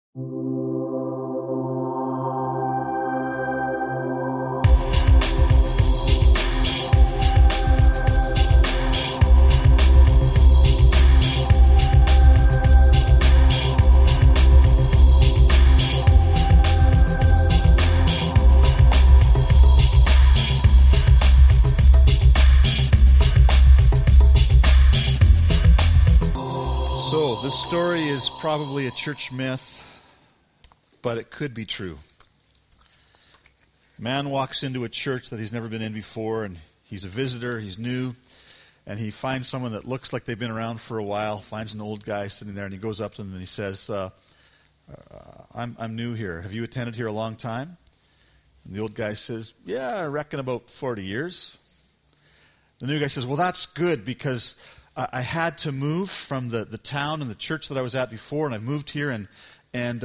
So, this story is probably a church myth, but it could be true. A man walks into a church that he's never been in before, and he's a visitor, he's new, and he finds someone that looks like they've been around for a while, finds an old guy sitting there, and he goes up to him and he says, I'm new here. Have you attended here a long time? And the old guy says, yeah, I reckon about 40 years. The new guy says, well, that's good, because I had to move from the town and the church that I was at before, and I moved here, and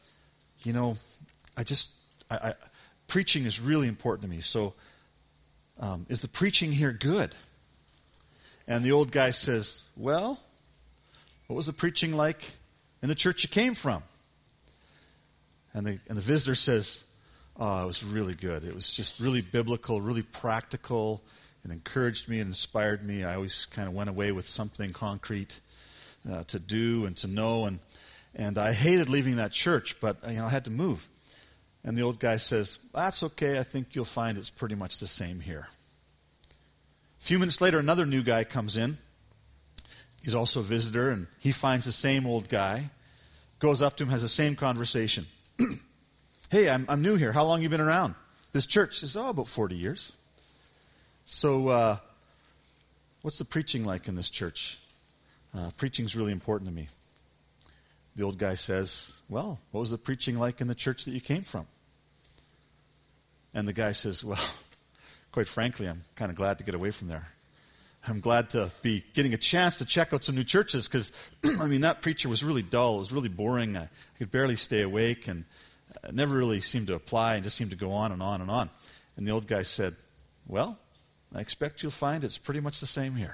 preaching is really important to me. So, is the preaching here good? And the old guy says, well, what was the preaching like in the church you came from? And the visitor says, oh, it was really good. It was just really biblical, really practical. It encouraged me and inspired me. I always kind of went away with something concrete to do and to know. And I hated leaving that church, but I had to move. And the old guy says, that's okay. I think you'll find it's pretty much the same here. A few minutes later, another new guy comes in. He's also a visitor, and he finds the same old guy, goes up to him, has the same conversation. Hey, I'm new here. How long have you been around this church? He says, about 40 years. So, what's the preaching like in this church? Preaching's really important to me. The old guy says, well, what was the preaching like in the church that you came from? And the guy says, well, quite frankly, I'm kind of glad to get away from there. I'm glad to be getting a chance to check out some new churches, because, that preacher was really dull. It was really boring. I could barely stay awake, and it never really seemed to apply and just seemed to go on and on and on. And the old guy said, well, I expect you'll find it's pretty much the same here.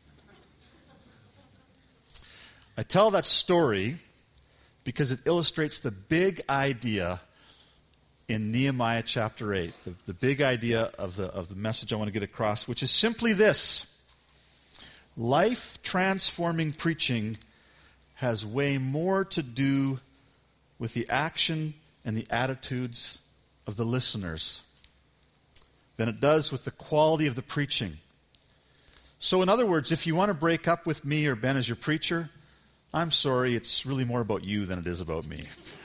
I tell that story because it illustrates the big idea in Nehemiah chapter 8, the big idea of the message I want to get across, which is simply this: life-transforming preaching has way more to do with the action and the attitudes of the listeners than it does with the quality of the preaching. So in other words, if you want to break up with me or Ben as your preacher, I'm sorry, it's really more about you than it is about me.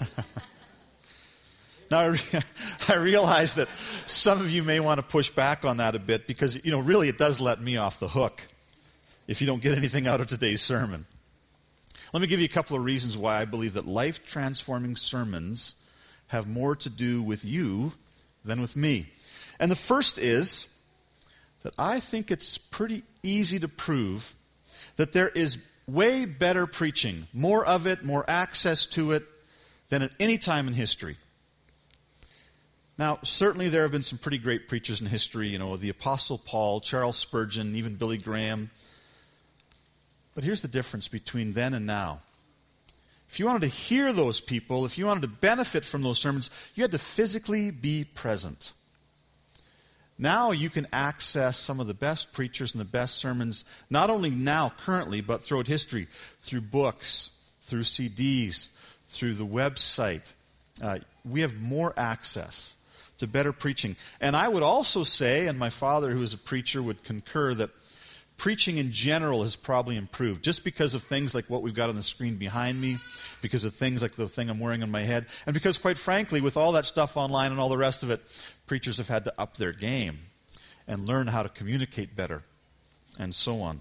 Now, I realize that some of you may want to push back on that a bit, because, really it does let me off the hook if you don't get anything out of today's sermon. Let me give you a couple of reasons why I believe that life-transforming sermons have more to do with you than with me. And the first is that I think it's pretty easy to prove that there is way better preaching, more of it, more access to it, than at any time in history. Now, certainly there have been some pretty great preachers in history, the Apostle Paul, Charles Spurgeon, even Billy Graham. But here's the difference between then and now. If you wanted to hear those people, if you wanted to benefit from those sermons, you had to physically be present. Now you can access some of the best preachers and the best sermons, not only now, currently, but throughout history, through books, through CDs, through the website. We have more access to better preaching. And I would also say, and my father, who is a preacher, would concur, that preaching in general has probably improved, just because of things like what we've got on the screen behind me, because of things like the thing I'm wearing on my head, and because, quite frankly, with all that stuff online and all the rest of it, preachers have had to up their game and learn how to communicate better, and so on.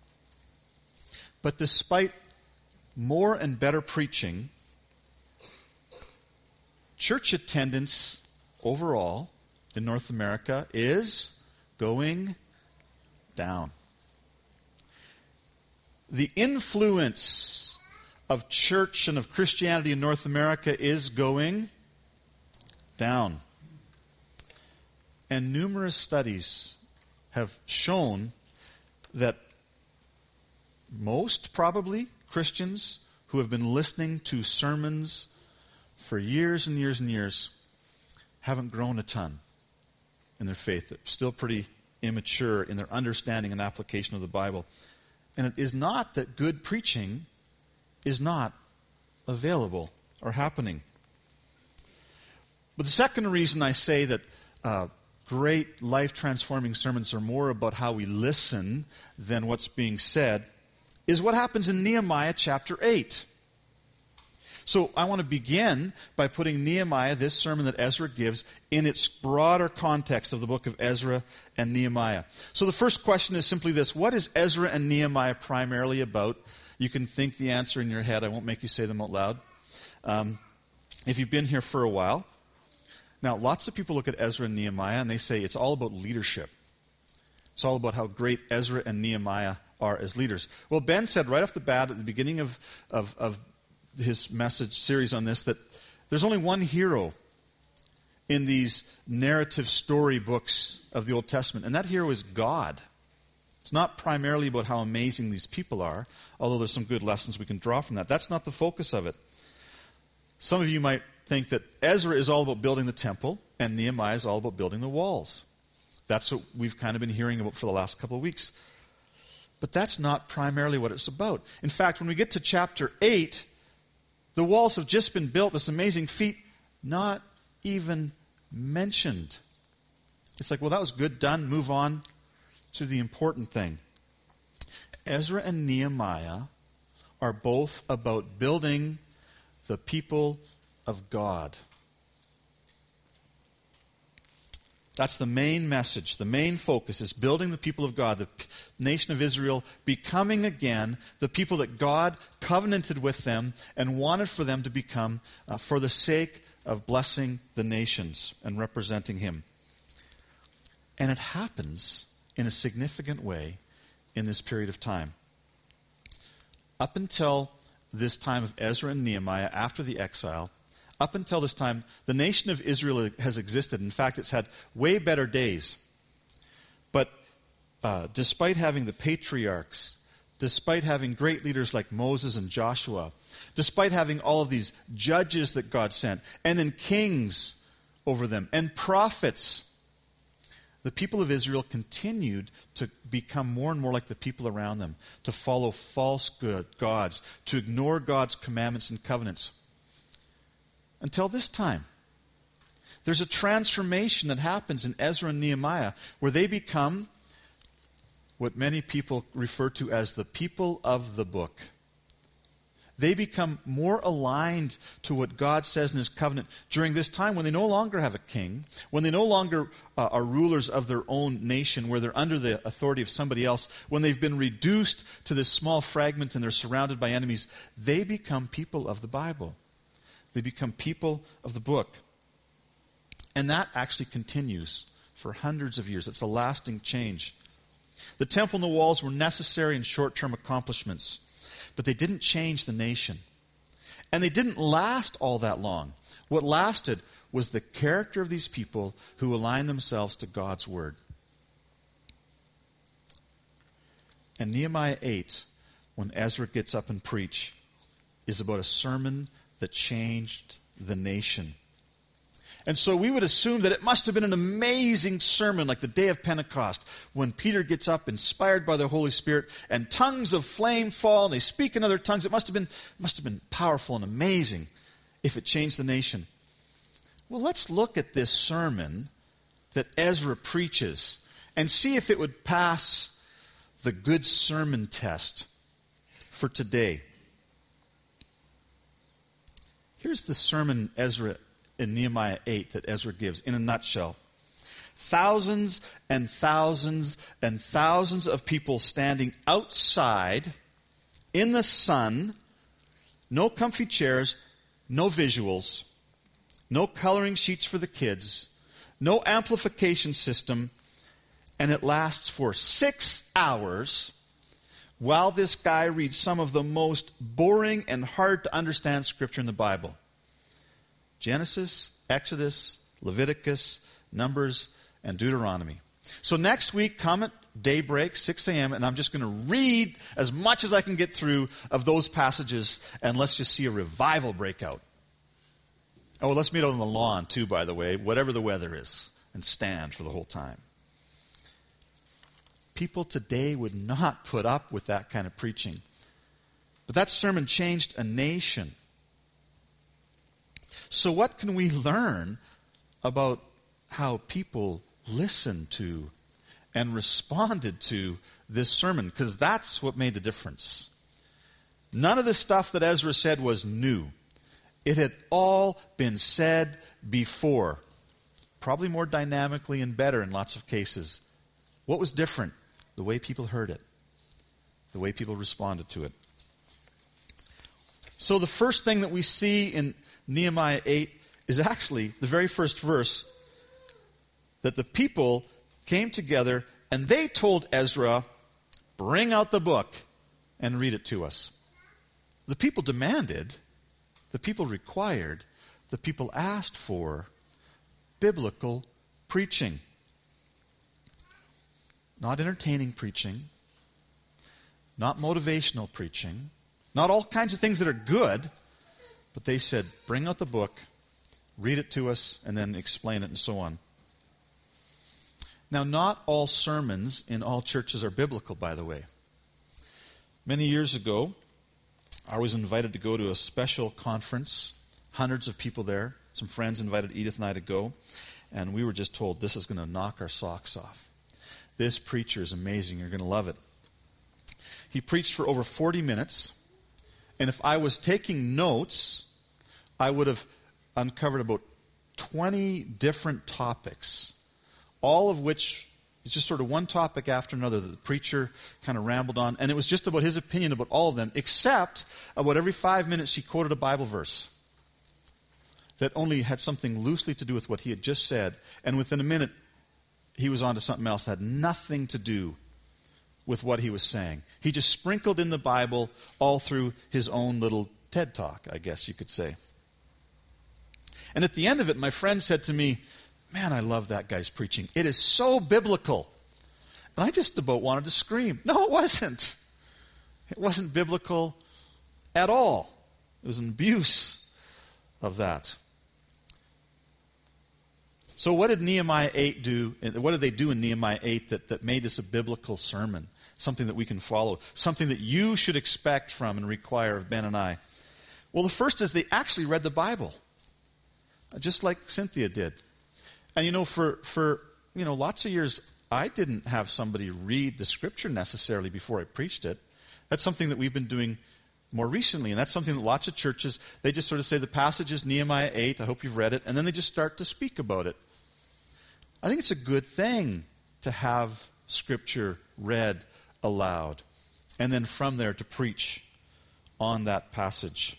But despite more and better preaching, church attendance overall in North America is going down. The influence of church and of Christianity in North America is going down. And numerous studies have shown that most, probably, Christians who have been listening to sermons for years and years and years, haven't grown a ton in their faith. They're still pretty immature in their understanding and application of the Bible. And it is not that good preaching is not available or happening. But the second reason I say that great life-transforming sermons are more about how we listen than what's being said is what happens in Nehemiah chapter 8. So I want to begin by putting Nehemiah, this sermon that Ezra gives, in its broader context of the book of Ezra and Nehemiah. So the first question is simply this: what is Ezra and Nehemiah primarily about? You can think the answer in your head. I won't make you say them out loud. If you've been here for a while. Now, lots of people look at Ezra and Nehemiah and they say it's all about leadership. It's all about how great Ezra and Nehemiah are as leaders. Well, Ben said right off the bat at the beginning of his message series on this that there's only one hero in these narrative story books of the Old Testament, and that hero is God. It's not primarily about how amazing these people are, although there's some good lessons we can draw from that. That's not the focus of it. Some of you might think that Ezra is all about building the temple and Nehemiah is all about building the walls. That's what we've kind of been hearing about for the last couple of weeks. But that's not primarily what it's about. In fact, when we get to chapter 8, the walls have just been built, this amazing feat, not even mentioned. It's like, well, that was good, done, move on to the important thing. Ezra and Nehemiah are both about building the people of God. That's the main message. The main focus is building the people of God, the nation of Israel, becoming again the people that God covenanted with them and wanted for them to become for the sake of blessing the nations and representing Him. And it happens in a significant way in this period of time. Up until this time of Ezra and Nehemiah, after the exile, up until this time, the nation of Israel has existed. In fact, it's had way better days. But despite having the patriarchs, despite having great leaders like Moses and Joshua, despite having all of these judges that God sent, and then kings over them, and prophets, the people of Israel continued to become more and more like the people around them, to follow false gods, to ignore God's commandments and covenants. Until this time. There's a transformation that happens in Ezra and Nehemiah where they become what many people refer to as the people of the book. They become more aligned to what God says in His covenant during this time when they no longer have a king, when they no longer are rulers of their own nation, where they're under the authority of somebody else, when they've been reduced to this small fragment and they're surrounded by enemies. They become people of the Bible. They become people of the book. And that actually continues for hundreds of years. It's a lasting change. The temple and the walls were necessary and short-term accomplishments, but they didn't change the nation. And they didn't last all that long. What lasted was the character of these people who aligned themselves to God's word. And Nehemiah 8, when Ezra gets up and preach, is about a sermon that changed the nation. And so we would assume that it must have been an amazing sermon like the day of Pentecost when Peter gets up inspired by the Holy Spirit and tongues of flame fall and they speak in other tongues. It must have been powerful and amazing if it changed the nation. Well, let's look at this sermon that Ezra preaches and see if it would pass the good sermon test for today. Here's the sermon Ezra in Nehemiah 8 that Ezra gives in a nutshell. Thousands and thousands and thousands of people standing outside in the sun, no comfy chairs, no visuals, no coloring sheets for the kids, no amplification system, and it lasts for 6 hours while this guy reads some of the most boring and hard to understand scripture in the Bible. Genesis, Exodus, Leviticus, Numbers, and Deuteronomy. So next week, come at daybreak, 6 a.m., and I'm just going to read as much as I can get through of those passages, and let's just see a revival break out. Oh, let's meet out on the lawn, too, by the way, whatever the weather is, and stand for the whole time. People today would not put up with that kind of preaching. But that sermon changed a nation. So what can we learn about how people listened to and responded to this sermon? Because that's what made the difference. None of the stuff that Ezra said was new. It had all been said before, probably more dynamically and better in lots of cases. What was different? The way people heard it, the way people responded to it. So the first thing that we see in Nehemiah 8 is actually the very first verse, that the people came together and they told Ezra, bring out the book and read it to us. The people demanded, the people required, the people asked for biblical preaching. Not entertaining preaching, not motivational preaching, not all kinds of things that are good, but they said, bring out the book, read it to us, and then explain it and so on. Now, not all sermons in all churches are biblical, by the way. Many years ago, I was invited to go to a special conference, hundreds of people there. Some friends invited Edith and I to go, and we were just told, this is going to knock our socks off. This preacher is amazing. You're going to love it. He preached for over 40 minutes, and if I was taking notes, I would have uncovered about 20 different topics, all of which is just sort of one topic after another that the preacher kind of rambled on, and it was just about his opinion about all of them, except about every 5 minutes he quoted a Bible verse that only had something loosely to do with what he had just said, and within a minute, he was on to something else that had nothing to do with what he was saying. He just sprinkled in the Bible all through his own little TED Talk, I guess you could say. And at the end of it, my friend said to me, man, I love that guy's preaching. It is so biblical. And I just about wanted to scream. No, it wasn't. It wasn't biblical at all. It was an abuse of that. So what did Nehemiah 8 do? What did they do in Nehemiah 8 that made this a biblical sermon? Something that we can follow. Something that you should expect from and require of Ben and I. Well, the first is they actually read the Bible. Just like Cynthia did. And for lots of years, I didn't have somebody read the Scripture necessarily before I preached it. That's something that we've been doing more recently. And that's something that lots of churches, they just sort of say the passage is Nehemiah 8. I hope you've read it. And then they just start to speak about it. I think it's a good thing to have Scripture read aloud, and then from there to preach on that passage.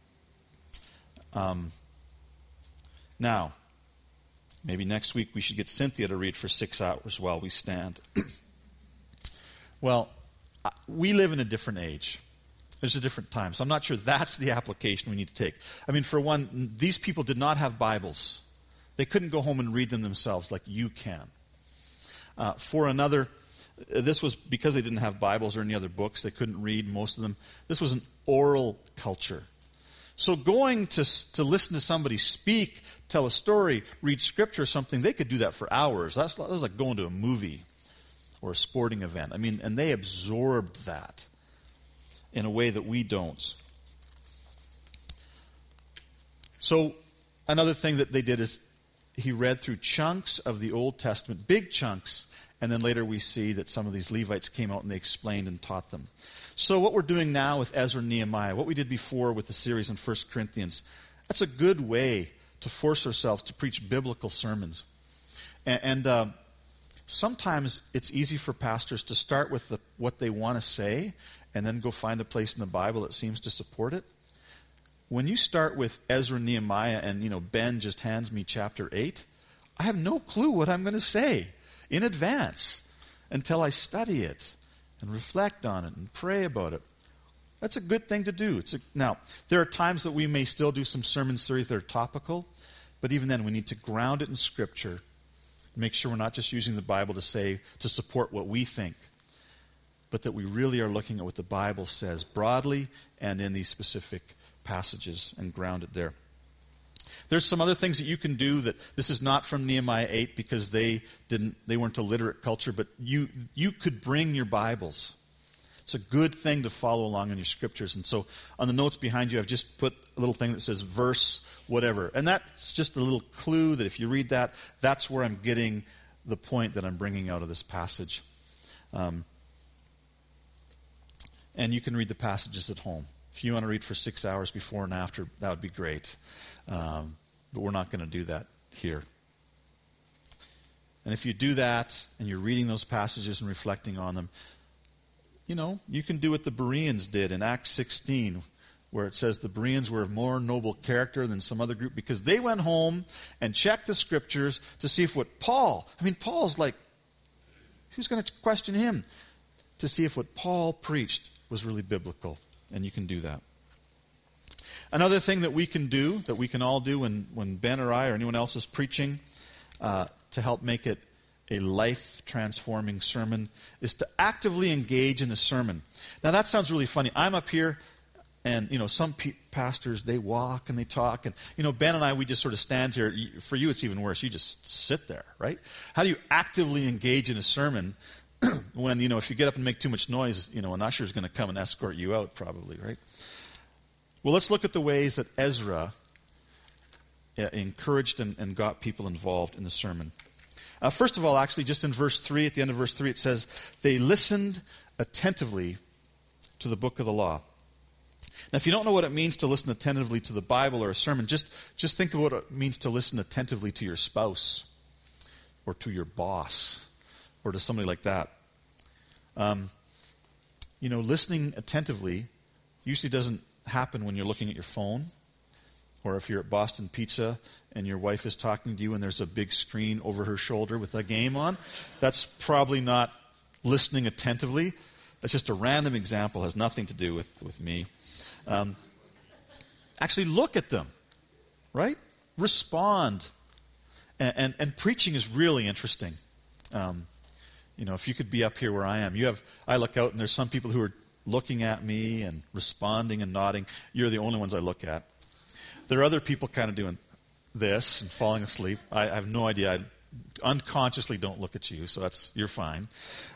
Now, maybe next week we should get Cynthia to read for 6 hours while we stand. Well, we live in a different age. There's a different time. So I'm not sure that's the application we need to take. I mean, for one, these people did not have Bibles. They couldn't go home and read them themselves like you can. For another, this was because they didn't have Bibles or any other books. They couldn't read most of them. This was an oral culture. So going to listen to somebody speak, tell a story, read Scripture or something, they could do that for hours. That's like going to a movie or a sporting event. I mean, and they absorbed that in a way that we don't. So another thing that they did is he read through chunks of the Old Testament, big chunks, and then later we see that some of these Levites came out and they explained and taught them. So what we're doing now with Ezra and Nehemiah, what we did before with the series in 1 Corinthians, that's a good way to force ourselves to preach biblical sermons. And sometimes it's easy for pastors to start with what they want to say and then go find a place in the Bible that seems to support it. When you start with Ezra and Nehemiah and, Ben just hands me chapter 8, I have no clue what I'm going to say in advance until I study it and reflect on it and pray about it. That's a good thing to do. Now, there are times that we may still do some sermon series that are topical, but even then we need to ground it in Scripture. Make sure we're not just using the Bible to support what we think, but that we really are looking at what the Bible says broadly and in these specific passages and ground it there. There's some other things that you can do that this is not from Nehemiah 8 because they weren't a literate culture, but you could bring your Bibles. It's a good thing to follow along in your scriptures. And so on the notes behind you, I've just put a little thing that says verse whatever. And that's just a little clue that if you read that, that's where I'm getting the point that I'm bringing out of this passage. And you can read the passages at home. If you want to read for 6 hours before and after, that would be great. But we're not going to do that here. And if you do that and you're reading those passages and reflecting on them, you can do what the Bereans did in Acts 16, where it says the Bereans were of more noble character than some other group because they went home and checked the scriptures to see if Paul's like, who's going to question him? To see if what Paul preached was really biblical. And you can do that. Another thing that we can do, that we can all do when Ben or I or anyone else is preaching to help make it a life-transforming sermon, is to actively engage in a sermon. Now that sounds really funny. I'm up here, and some pastors, they walk and they talk, and Ben and I, we just sort of stand here. For you, it's even worse. You just sit there, right? How do you actively engage in a sermon when, if you get up and make too much noise, an usher is going to come and escort you out probably, right? Well, let's look at the ways that Ezra encouraged and got people involved in the sermon. First of all, actually, just in verse 3, at the end of verse 3, it says, they listened attentively to the book of the law. Now, if you don't know what it means to listen attentively to the Bible or a sermon, just think of what it means to listen attentively to your spouse or to your boss or to somebody like that. Listening attentively usually doesn't happen when you're looking at your phone, or if you're at Boston Pizza and your wife is talking to you and there's a big screen over her shoulder with a game on. That's probably not listening attentively. That's just a random example, has nothing to do with me. Actually look at them, right? Respond. And preaching is really interesting. If you could be up here where I am, I look out and there's some people who are looking at me and responding and nodding. You're the only ones I look at. There are other people kind of doing this and falling asleep. I have no idea. I unconsciously don't look at you, so you're fine.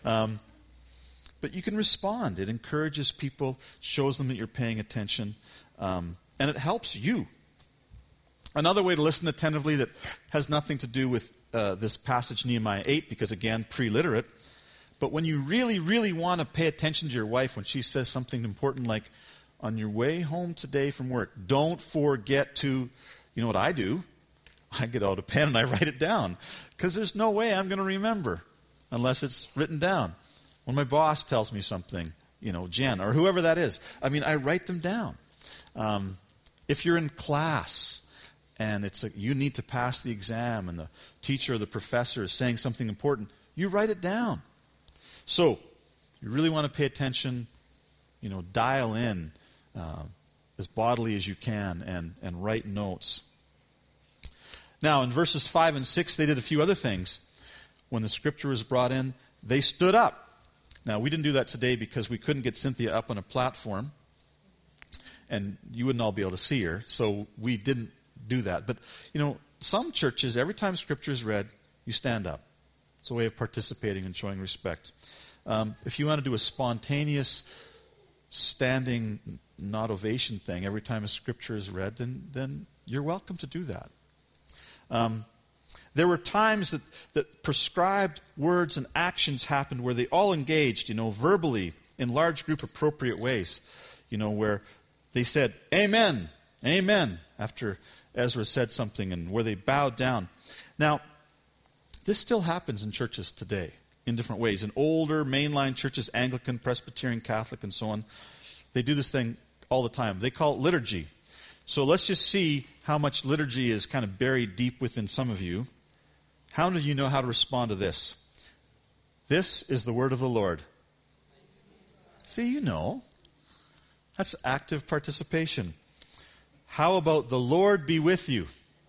But you can respond. It encourages people, shows them that you're paying attention, and it helps you. Another way to listen attentively that has nothing to do with this passage, Nehemiah 8, because again, pre-literate, but when you really, really want to pay attention to your wife when she says something important like, on your way home today from work, don't forget to, you know what I do? I get out a pen and I write it down, because there's no way I'm going to remember unless it's written down. When my boss tells me something, Jen, or whoever that is, I write them down. If you're in class and you need to pass the exam and the teacher or the professor is saying something important, you write it down. So, you really want to pay attention, dial in as bodily as you can and write notes. Now, in verses 5 and 6, they did a few other things. When the scripture was brought in, they stood up. Now, we didn't do that today because we couldn't get Cynthia up on a platform, and you wouldn't all be able to see her, so we didn't do that. But, some churches, every time scripture is read, you stand up. It's a way of participating and showing respect. If you want to do a spontaneous standing, not ovation thing every time a scripture is read, then you're welcome to do that. There were times that prescribed words and actions happened where they all engaged, verbally in large group appropriate ways, where they said, Amen, Amen, after Ezra said something, and where they bowed down. Now, this still happens in churches today in different ways. In older mainline churches, Anglican, Presbyterian, Catholic, and so on, they do this thing all the time. They call it liturgy. So let's just see how much liturgy is kind of buried deep within some of you. How many of you know how to respond to this? This is the word of the Lord. See, you know. That's active participation. How about the Lord be with you?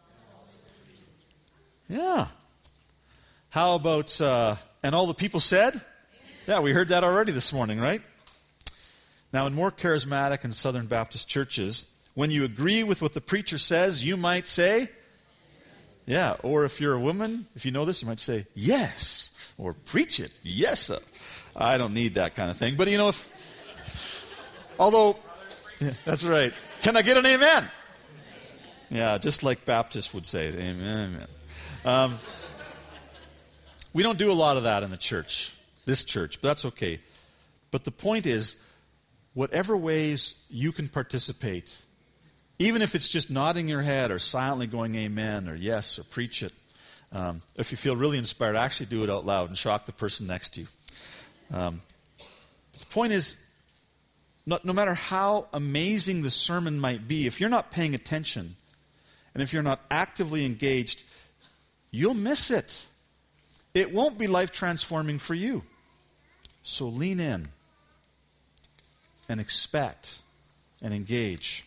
Yeah. How about, and all the people said? Yeah, we heard that already this morning, right? Now, in more charismatic and Southern Baptist churches, When you agree with what the preacher says, you might say, yeah. Or if you're a woman, if you know this, you might say, yes. Or preach it. Yes, sir. I don't need that kind of thing. But although, yeah, that's right. Can I get an amen? Yeah, just like Baptists would say, amen, amen. We don't do a lot of that in the church, this church, but that's okay. But the point is, whatever ways you can participate, even if it's just nodding your head or silently going amen or yes or preach it, if you feel really inspired, actually do it out loud and shock the person next to you. The point is, no matter how amazing the sermon might be, if you're not paying attention and if you're not actively engaged, you'll miss it. It won't be life-transforming for you. So lean in and expect and engage.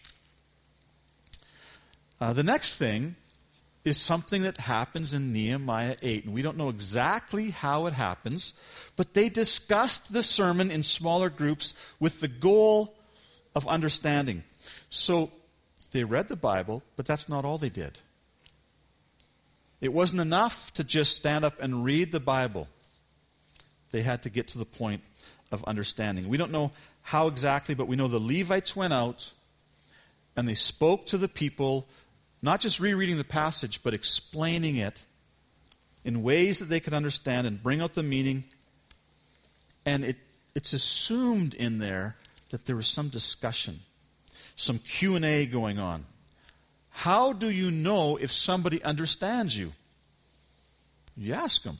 The next thing is something that happens in Nehemiah 8. And we don't know exactly how it happens, but they discussed the sermon in smaller groups with the goal of understanding. So they read the Bible, but that's not all they did. It wasn't enough to just stand up and read the Bible. They had to get to the point of understanding. We don't know how exactly, but we know the Levites went out and they spoke to the people, not just rereading the passage, but explaining it in ways that they could understand and bring out the meaning. And it's assumed in there that there was some discussion, some Q&A going on. How do you know if somebody understands you? You ask them.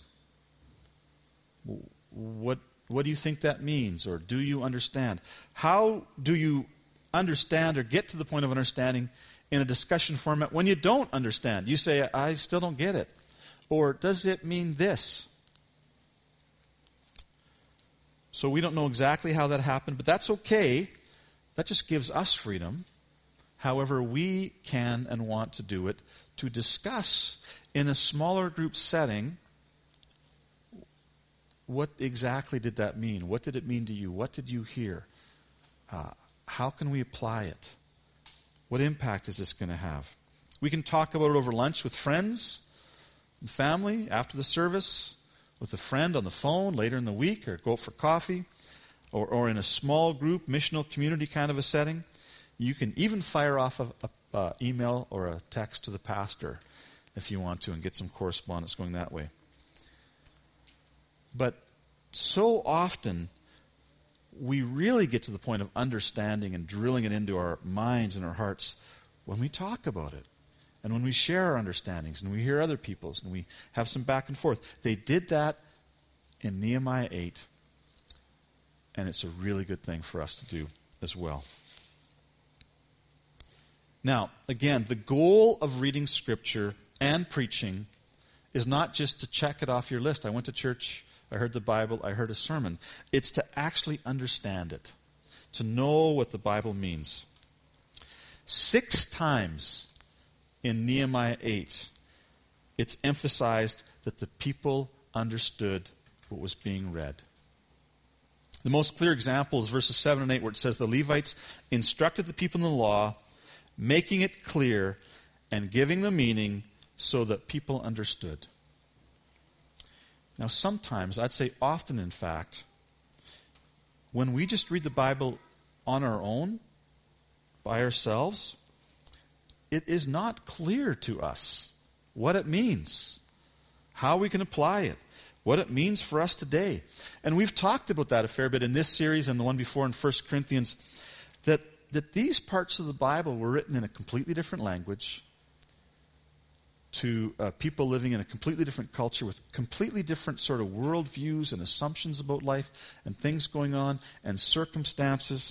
What do you think that means? Or do you understand? How do you understand or get to the point of understanding in a discussion format when you don't understand? You say, I still don't get it. Or does it mean this? So we don't know exactly how that happened, but that's okay. That just gives us freedom. However, we can and want to do it, to discuss in a smaller group setting, what exactly did that mean? What did it mean to you? What did you hear? How can we apply it? What impact is this going to have? We can talk about it over lunch with friends and family, after the service, with a friend on the phone later in the week, or go out for coffee, or in a small group, missional community kind of a setting. You can even fire off an email or a text to the pastor if you want to and get some correspondence going that way. But so often, we really get to the point of understanding and drilling it into our minds and our hearts when we talk about it. And when we share our understandings and we hear other people's and we have some back and forth. They did that in Nehemiah 8. And it's a really good thing for us to do as well. Now, again, the goal of reading Scripture and preaching is not just to check it off your list. I went to church, I heard the Bible, I heard a sermon. It's to actually understand it, to know what the Bible means. 6 times in Nehemiah 8, it's emphasized that the people understood what was being read. The most clear example is verses 7 and 8, where it says, the Levites instructed the people in the law, making it clear and giving the meaning so that people understood. Now sometimes, I'd say often in fact, when we just read the Bible on our own, by ourselves, it is not clear to us what it means, how we can apply it, what it means for us today. And we've talked about that a fair bit in this series and the one before in 1 Corinthians, that these parts of the Bible were written in a completely different language to people living in a completely different culture with completely different sort of worldviews and assumptions about life and things going on and circumstances.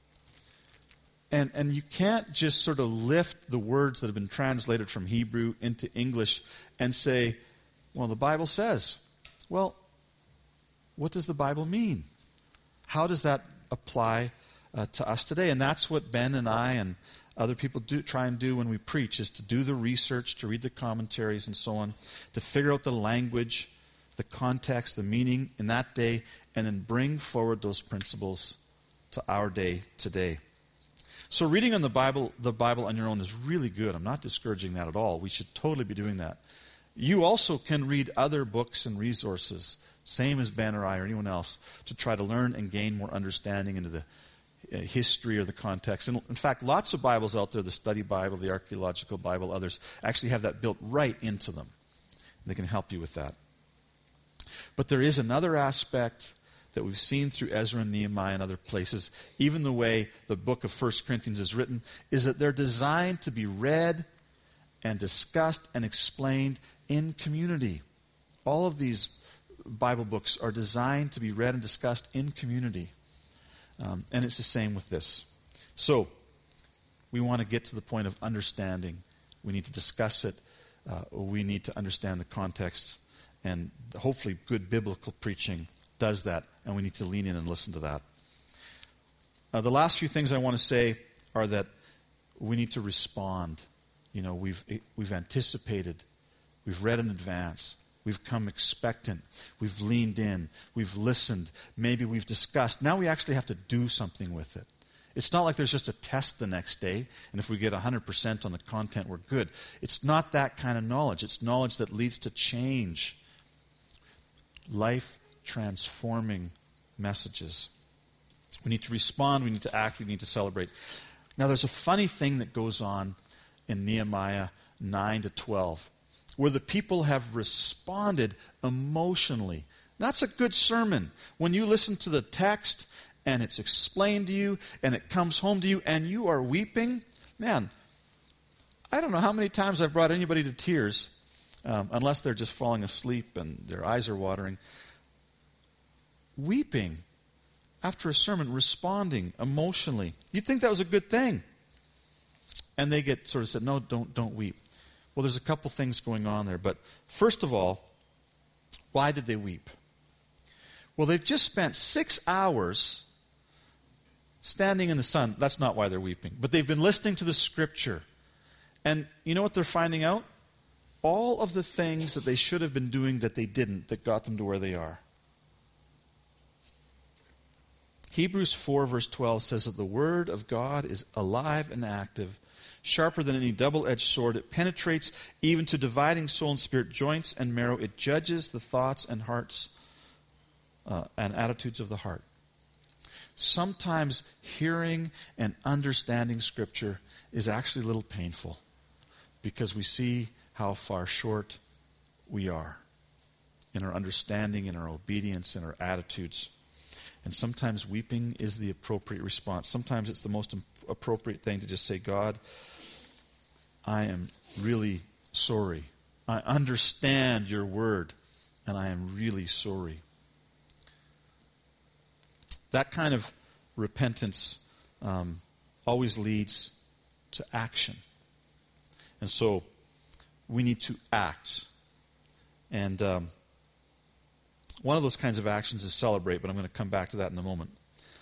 And you can't just sort of lift the words that have been translated from Hebrew into English and say, well, the Bible says. Well, what does the Bible mean? How does that apply to us today? And that's what Ben and I and other people try and do when we preach, is to do the research, to read the commentaries and so on, to figure out the language, the context, the meaning in that day, and then bring forward those principles to our day today. So reading on the Bible on your own is really good. I'm not discouraging that at all. We should totally be doing that. You also can read other books and resources, same as Ben or I or anyone else, to try to learn and gain more understanding into the history or the context. And in fact, lots of Bibles out there, the study Bible, the archaeological Bible, others, actually have that built right into them. They can help you with that. But there is another aspect that we've seen through Ezra and Nehemiah and other places, even the way the book of 1 Corinthians is written, is that they're designed to be read and discussed and explained in community. All of these Bible books are designed to be read and discussed in community. And it's the same with this. So, we want to get to the point of understanding. We need to discuss it. We need to understand the context. And hopefully good biblical preaching does that. And we need to lean in and listen to that. The last few things I want to say are that we need to respond. You know, we've anticipated. We've read in advance. We've come expectant. We've leaned in. We've listened. Maybe we've discussed. Now we actually have to do something with it. It's not like there's just a test the next day, and if we get 100% on the content, we're good. It's not that kind of knowledge. It's knowledge that leads to change. Life-transforming messages. We need to respond. We need to act. We need to celebrate. Now, there's a funny thing that goes on in Nehemiah 9 to 12, where the people have responded emotionally. That's a good sermon. When you listen to the text and it's explained to you and it comes home to you and you are weeping, man, I don't know how many times I've brought anybody to tears, unless they're just falling asleep and their eyes are watering. Weeping after a sermon, responding emotionally. You'd think that was a good thing. And they get sort of said, no, don't weep. Well, there's a couple things going on there. But first of all, why did they weep? Well, they've just spent 6 hours standing in the sun. That's not why they're weeping. But they've been listening to the Scripture. And you know what they're finding out? All of the things that they should have been doing that they didn't, that got them to where they are. Hebrews 4 verse 12 says that the Word of God is alive and active, sharper than any double-edged sword. It penetrates even to dividing soul and spirit, joints and marrow. It judges the thoughts and hearts and attitudes of the heart. Sometimes hearing and understanding Scripture is actually a little painful because we see how far short we are in our understanding, in our obedience, in our attitudes. And sometimes weeping is the appropriate response. Sometimes it's the most appropriate thing to just say, God, I am really sorry. I understand your word, and I am really sorry. That kind of repentance always leads to action. And so we need to act. And one of those kinds of actions is celebrate, but I'm going to come back to that in a moment.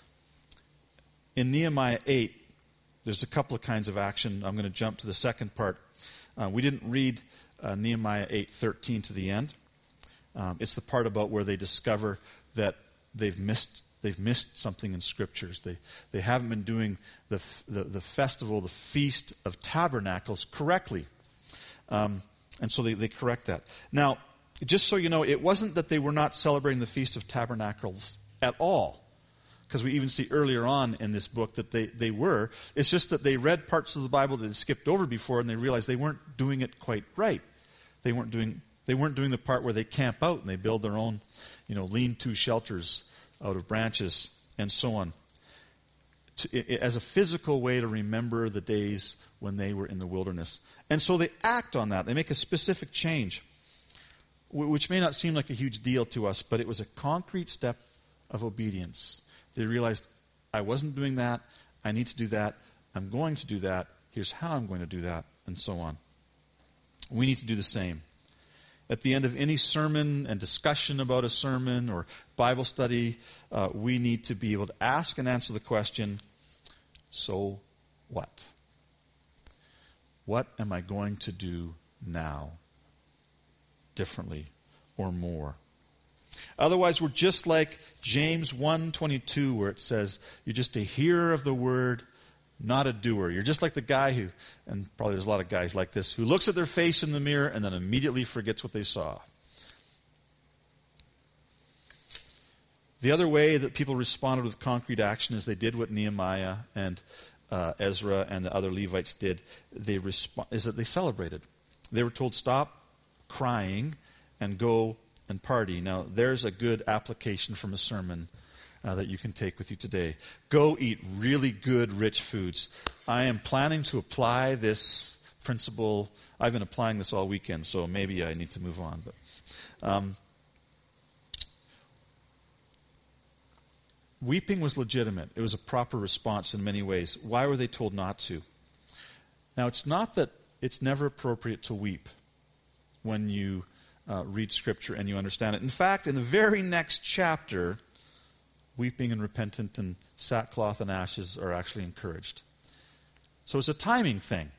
In Nehemiah 8, there's a couple of kinds of action. I'm going to jump to the second part. We didn't read Nehemiah 8:13 to the end. It's the part about where they discover that they've missed something in Scriptures. They haven't been doing the festival, the Feast of Tabernacles correctly. And so they correct that. Now, just so you know, it wasn't that they were not celebrating the Feast of Tabernacles at all. Because we even see earlier on in this book that they were. It's just that they read parts of the Bible that they skipped over before and they realized they weren't doing it quite right. They weren't doing the part where they camp out and they build their own, lean-to shelters out of branches and so on. As a physical way to remember the days when they were in the wilderness. And so they act on that. They make a specific change, which may not seem like a huge deal to us, but it was a concrete step of obedience. They realized, I wasn't doing that. I need to do that. I'm going to do that. Here's how I'm going to do that, and so on. We need to do the same. At the end of any sermon and discussion about a sermon or Bible study, we need to be able to ask and answer the question, so what? What am I going to do now differently or more? Otherwise, we're just like James 1:22, where it says, you're just a hearer of the word not a doer. You're just like the guy who, and probably there's a lot of guys like this, who looks at their face in the mirror and then immediately forgets what they saw. The other way that people responded with concrete action is they did what Nehemiah and Ezra and the other Levites did. Is that they celebrated. They were told, stop crying and go and party. Now, there's a good application from a sermon that you can take with you today. Go eat really good, rich foods. I am planning to apply this principle. I've been applying this all weekend, so maybe I need to move on. But weeping was legitimate. It was a proper response in many ways. Why were they told not to? Now, it's not that it's never appropriate to weep when you read Scripture and you understand it. In fact, in the very next chapter, weeping and repentant and sackcloth and ashes are actually encouraged. So it's a timing thing.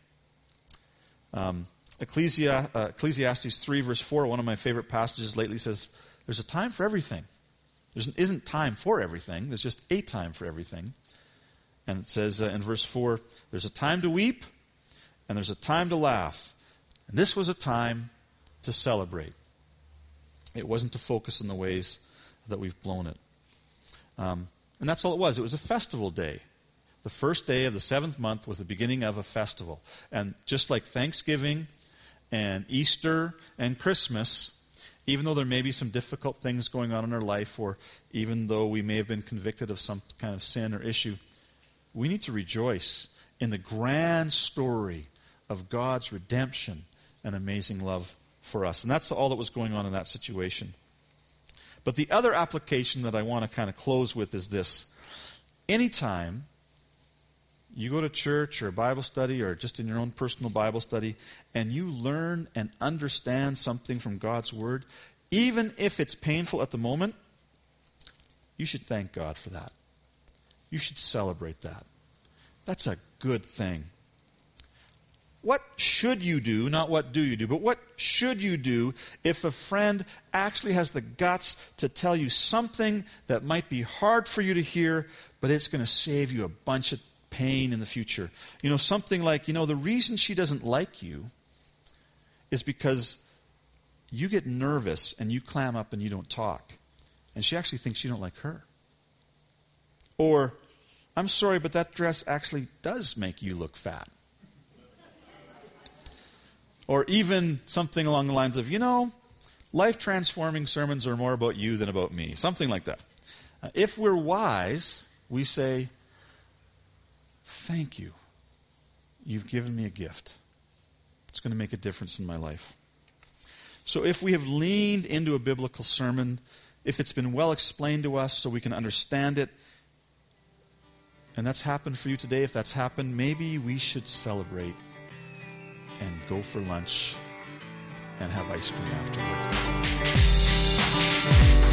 Ecclesiastes 3 verse 4, one of my favorite passages lately, says there's a time for everything. There isn't time for everything. There's just a time for everything. And it says in verse 4, there's a time to weep and there's a time to laugh. And this was a time to celebrate. It wasn't to focus on the ways that we've blown it. And that's all it was. It was a festival day. The first day of the 7th month was the beginning of a festival. And just like Thanksgiving and Easter and Christmas, even though there may be some difficult things going on in our life, or even though we may have been convicted of some kind of sin or issue, we need to rejoice in the grand story of God's redemption and amazing love for us. And that's all that was going on in that situation. But the other application that I want to kind of close with is this. Anytime you go to church or Bible study or just in your own personal Bible study and you learn and understand something from God's Word, even if it's painful at the moment, you should thank God for that. You should celebrate that. That's a good thing. What should you do, not what do you do, but what should you do if a friend actually has the guts to tell you something that might be hard for you to hear, but it's going to save you a bunch of pain in the future? You know, something like, the reason she doesn't like you is because you get nervous and you clam up and you don't talk. And she actually thinks you don't like her. Or, I'm sorry, but that dress actually does make you look fat. Or even something along the lines of, life-transforming sermons are more about you than about me. Something like that. If we're wise, we say, thank you. You've given me a gift. It's going to make a difference in my life. So if we have leaned into a biblical sermon, if it's been well explained to us so we can understand it, and that's happened for you today, if that's happened, maybe we should celebrate and go for lunch and have ice cream afterwards.